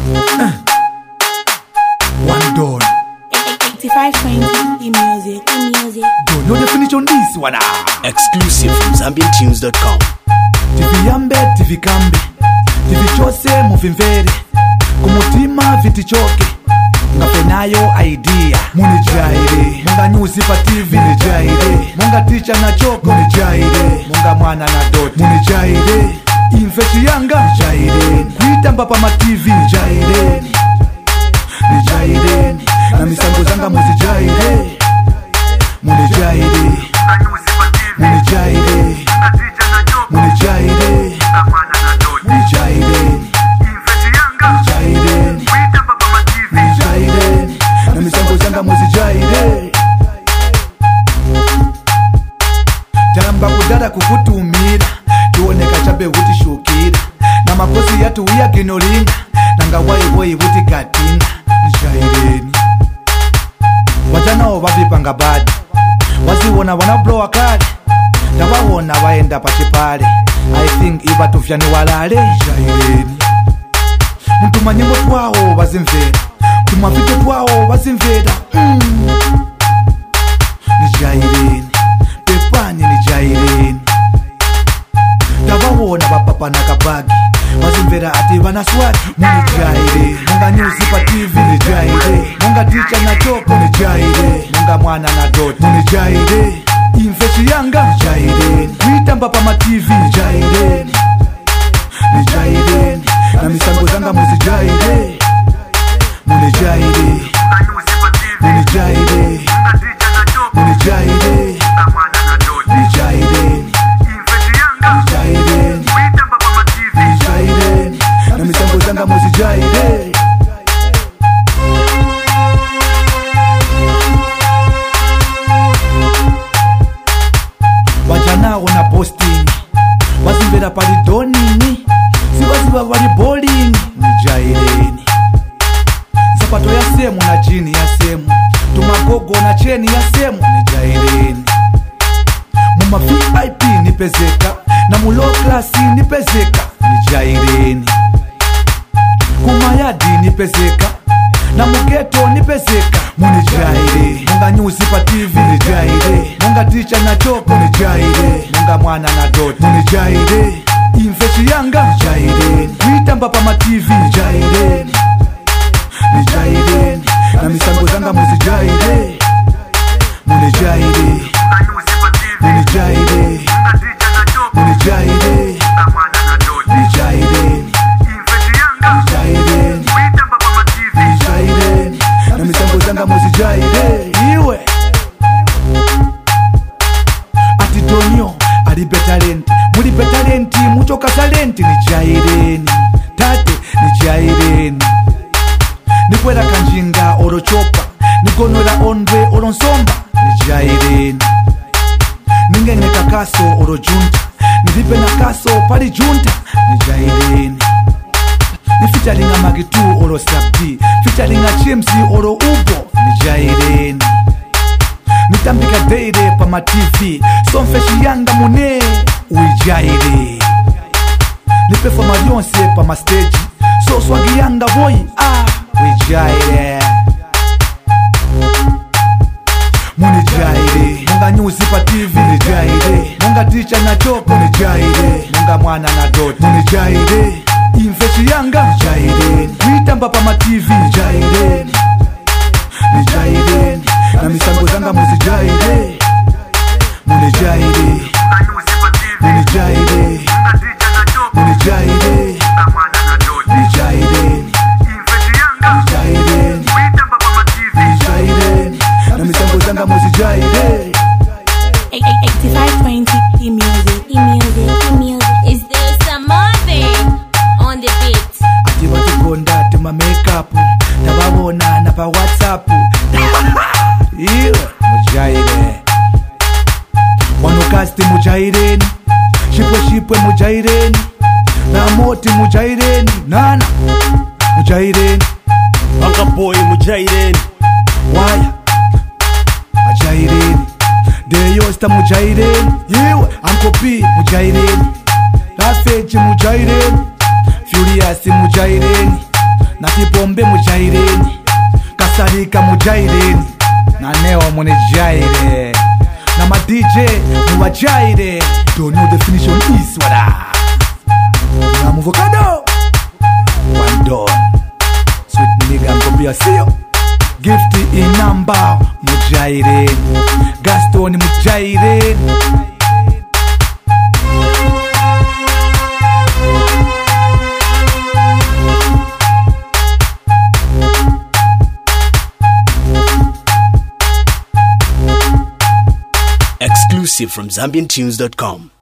One done. 8520 music. Don't know definition this one. Exclusive from ZambianTunes.com. Tiviyambe tivikambe tivichose muvimvere kumutima vitichoke ngafenayo idea munijaire munga nyusi pa TV munijaire munga ticha na choko munijaire munga mwana na dot munijaire infeshi yanga munijaire kuitamba pa ma TV munijaire munijaire na misango zanga muzijaire munijaire munijaire munijaire munijaire na misango zanga muzijaire tamba kudada kukutumira kioneka chabe utishukira na makosi yatu uya kinoringa nanga waiwoi uti katinga nijaireni wajanao vavipanga badi waziwona wana blowa kale ndawawona waenda pachipale I think iva tufyani walale nijaireni mtuma nyimbo twawo bazimvera tumavite twawo bazimvera nijaireni pepani nijaireni ndavawona vapapa na kabagi bazimvera ati vanaswati munijaire munga nyusi pa TV nijaire munga ticha na choko nijaire munga mwana na dot munijaire infeshi yanga nijaire kuitamba pa ma TV nijaire nijaire na misango zanga muzijaire munijaire munijaire munijaire munijaire nijaire na misango zanga muzijaire wajanao na posting wazimvera pali donini zivaziva vali bowling nijaireni zapato ya semu na jini ya semu tumagogo na cheni ya semu nijaireni muma VIP nipezeka na mulo klasi nipezeka nijaireni kumayadi nipezeka na mugeto nipezeka munijaire munga nyusi pa TV nijaire munga ticha na choko nijaire munga mwana na dot munijaire infeshi yanga nijaire kuitamba pa ma TV nijaire nijaire na misango zanga muzijaire munijaire munijaire munijaire nijaire nijaire nijaire na misango zanga muzijaire iwe ati Tonyo alibe talenti mulibe talenti muchoka talenti nijaireni tate nijaireni nikwera kanjinga orochopa nigonora ondwe oronsomba nijaireni ningene kakaso orojunta nilipe na kaso pali junta nijaireni nifitalinga magitu oro sabdi fitalinga chimsi oro ubo nijaireni nitambika deire pa ma TV somfeshi yanga mune uijaire nipe fama yonse pa ma stage so swagi yanga boy uijaire munijaire munga nyusi pa TV nijaire munga ticha na choko nijaire munga mwana na dot munijaire infeshi yanga nijaire kuitamba pa ma TV nijaire nijaire na misango zanga muzijaire munijaire munijaire munijaire nijaire nijaire nijaire na misango zanga muzijaire 8520 music. Is there some Marvin on the beat? ati watikonda tuma makeup tabawona na pa WhatsApp iwe mujaire wanokasti mujaireni shipwe mujaireni na moti mujaireni nana mujaireni Banga boy mujaireni waya mujaireni deyosta mujaireni iwe ankopi mujaireni Rafeji mujaireni Furious mujaireni Nati pombe mujaireni, kasarika mujaireni, na neo munijaire, na ma DJ muwajaire. Don't know definition is what na muvokado one don sweet nigga mkopia sio Gifty inamba mujaireni, Gaston mujaireni. Exclusive from ZambianTunes.com.